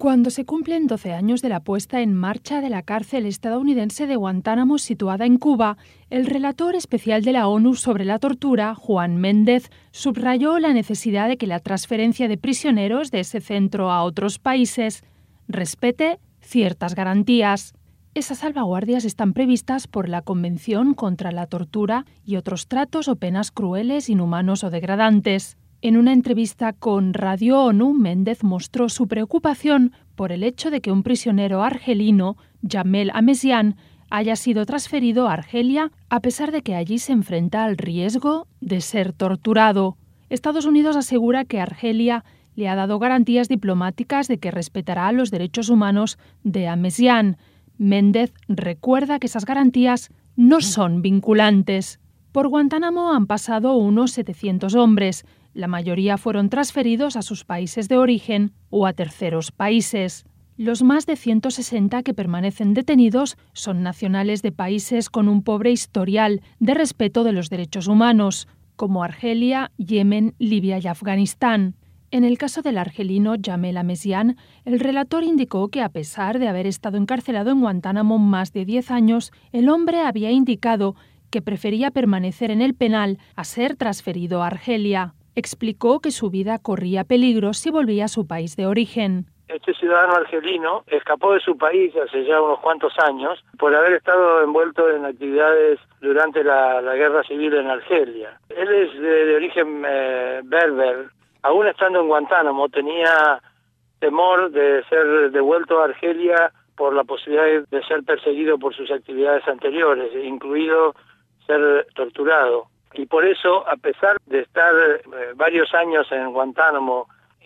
Cuando se cumplen 12 años de la puesta en marcha de la cárcel estadounidense de Guantánamo situada en Cuba, el relator especial de la ONU sobre la tortura, Juan Méndez, subrayó la necesidad de que la transferencia de prisioneros de ese centro a otros países respete ciertas garantías. Esas salvaguardias están previstas por la Convención contra la Tortura y otros tratos o penas crueles, inhumanos o degradantes. En una entrevista con Radio ONU, Méndez mostró su preocupación por el hecho de que un prisionero argelino, Jamel Amessian, haya sido transferido a Argelia a pesar de que allí se enfrenta al riesgo de ser torturado. Estados Unidos asegura que Argelia le ha dado garantías diplomáticas de que respetará los derechos humanos de Amessian. Méndez recuerda que esas garantías no son vinculantes. Por Guantánamo han pasado unos 700 hombres. La mayoría fueron transferidos a sus países de origen o a terceros países. Los más de 160 que permanecen detenidos son nacionales de países con un pobre historial de respeto de los derechos humanos, como Argelia, Yemen, Libia y Afganistán. En el caso del argelino Jamel Amessian, el relator indicó que a pesar de haber estado encarcelado en Guantánamo más de 10 años, el hombre había indicado que prefería permanecer en el penal a ser transferido a Argelia. Explicó que su vida corría peligro si volvía a su país de origen. Este ciudadano argelino escapó de su país hace ya unos cuantos años por haber estado envuelto en actividades durante la guerra civil en Argelia. Él es de origen berber. Aún estando en Guantánamo tenía temor de ser devuelto a Argelia por la posibilidad de ser perseguido por sus actividades anteriores, incluido ser torturado. Y por eso, a pesar de estar varios años en Guantánamo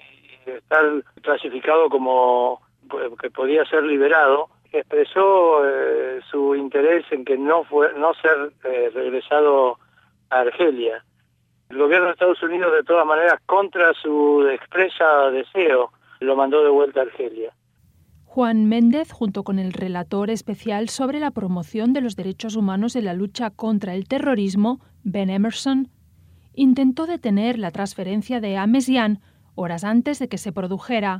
y de estar clasificado como que podía ser liberado, expresó su interés en que no ser regresado a Argelia. El gobierno de Estados Unidos, de todas maneras, contra su expresa deseo, lo mandó de vuelta a Argelia. Juan Méndez, junto con el relator especial sobre la promoción de los derechos humanos en la lucha contra el terrorismo, Ben Emerson, intentó detener la transferencia de Amessian horas antes de que se produjera.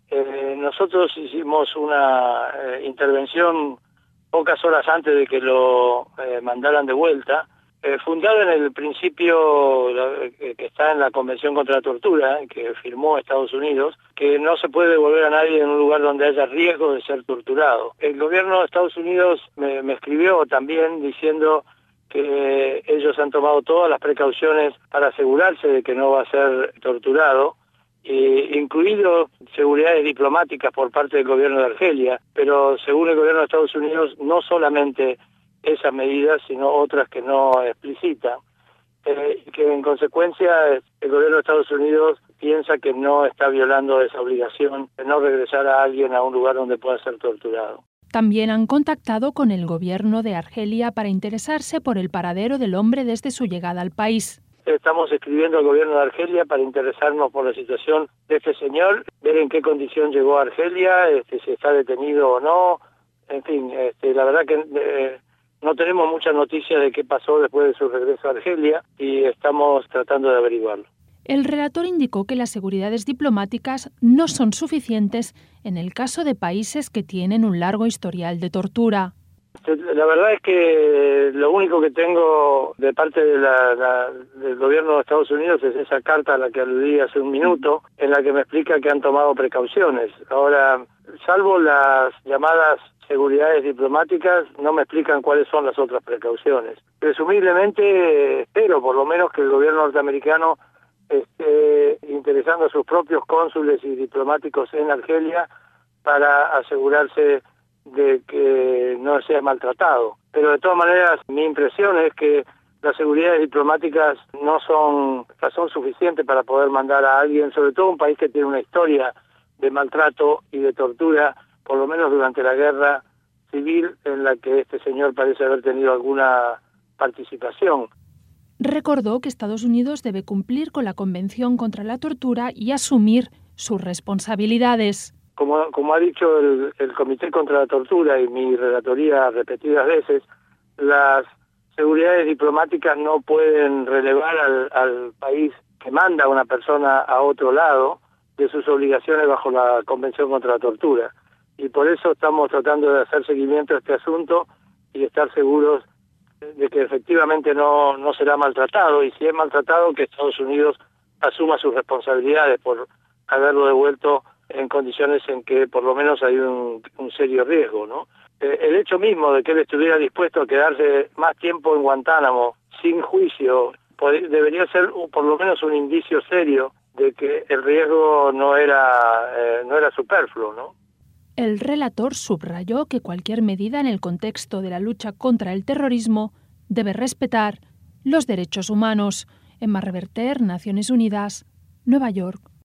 Nosotros hicimos una intervención pocas horas antes de que lo mandaran de vuelta, fundada en el principio que está en la Convención contra la Tortura, que firmó Estados Unidos, que no se puede devolver a nadie en un lugar donde haya riesgo de ser torturado. El gobierno de Estados Unidos me escribió también diciendo que ellos han tomado todas las precauciones para asegurarse de que no va a ser torturado, incluido seguridades diplomáticas por parte del gobierno de Argelia, pero según el gobierno de Estados Unidos no solamente esas medidas, sino otras que no explicitan, que en consecuencia el gobierno de Estados Unidos piensa que no está violando esa obligación de no regresar a alguien a un lugar donde pueda ser torturado. También han contactado con el gobierno de Argelia para interesarse por el paradero del hombre desde su llegada al país. Estamos escribiendo al gobierno de Argelia para interesarnos por la situación de este señor, ver en qué condición llegó a Argelia, si está detenido o no, en fin, la verdad que no tenemos muchas noticias de qué pasó después de su regreso a Argelia y estamos tratando de averiguarlo. El relator indicó que las seguridades diplomáticas no son suficientes en el caso de países que tienen un largo historial de tortura. La verdad es que lo único que tengo de parte del gobierno de Estados Unidos es esa carta a la que aludí hace un minuto, en la que me explica que han tomado precauciones. Ahora, salvo las llamadas seguridades diplomáticas, no me explican cuáles son las otras precauciones. Presumiblemente, espero por lo menos que el gobierno norteamericano esté interesando a sus propios cónsules y diplomáticos en Argelia para asegurarse de que no sea maltratado. Pero de todas maneras, mi impresión es que las seguridades diplomáticas no son razón suficiente para poder mandar a alguien, sobre todo un país que tiene una historia de maltrato y de tortura, por lo menos durante la guerra civil en la que este señor parece haber tenido alguna participación. Recordó que Estados Unidos debe cumplir con la Convención contra la Tortura y asumir sus responsabilidades. Como ha dicho el Comité contra la Tortura y mi relatoría repetidas veces, las seguridades diplomáticas no pueden relevar al país que manda a una persona a otro lado, de sus obligaciones bajo la Convención contra la Tortura. Y por eso estamos tratando de hacer seguimiento a este asunto y estar seguros de que efectivamente no será maltratado, y si es maltratado, que Estados Unidos asuma sus responsabilidades por haberlo devuelto en condiciones en que por lo menos hay un serio riesgo, ¿no? El hecho mismo de que él estuviera dispuesto a quedarse más tiempo en Guantánamo sin juicio debería ser por lo menos un indicio serio de que el riesgo no era superfluo, ¿no? El relator subrayó que cualquier medida en el contexto de la lucha contra el terrorismo debe respetar los derechos humanos. Emma Reverter, Naciones Unidas, Nueva York.